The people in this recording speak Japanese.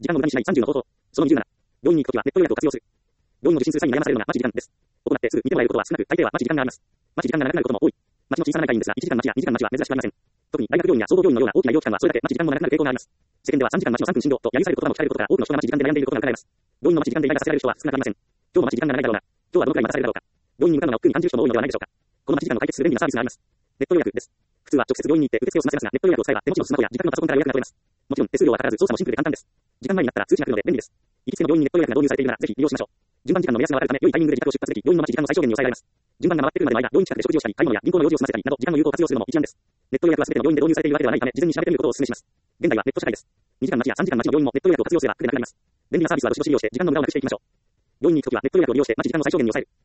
時間を無駄にしない30の方法。その27。病院に行くときはネット予約を活用する。病院の受診する際に悩まされるのが待ち時間です。行ってすぐ見てもらえることは少なく、大抵は待ち時間があります。待ち時間が長くなることも多い。町の小さな大会員ですが、1時間待ちや2時間待ちは珍しくありません。特に大学病院や総合病院のような大きな医療機関はそれだけ待ち時間も長くなる傾向があります。世間では3時間待ちの3分診療と揶揄される言葉も聞かれることから、多くの人が待ち時間で悩んでいることが伺えます。病院の待ち時間でイライラさせられる人は少なくありません。今日も待ち時間が長いだろうが、今日はどのくらい待たされるだろうか。病院に向かうのが億劫に感じる人も多いのではないでしょうか。この待ち時間を解決する便利なサービスがあります。ネット予約です。普通は直接病院に行って受付を済ませますが、ネット予約を使えば手持ちのスマホや自宅のパソコンから予約が取れます。もちろん手数料はかからず操作もシンプルで簡単です。時間前になったら通知が来るので便利です。行きつけの病院にネット予約が導入されているならぜひ利用しましょう。順番時間の目安がわかるため、良いタイミングで自宅を出発でき、病院の待ち時間を最小限に抑えられます。順番が回ってくるまでの間、病院近くで食事をしたり、買い物や銀行の用事を済ませたりなど、時間を有効活用するのも一案です。ネット予約は全ての病院で導入されているわけではないため、事前に調べてみることをお勧めします。現代はネット社会です。2時間待ちや3時間待ちの病院もネット予約を活用すれば苦でなくなります。便利なサービスはどしどし利用して、時間の無駄をなくしていきましょう。病院に行くときはネット予約を利用して待ち時間を最小限に抑える。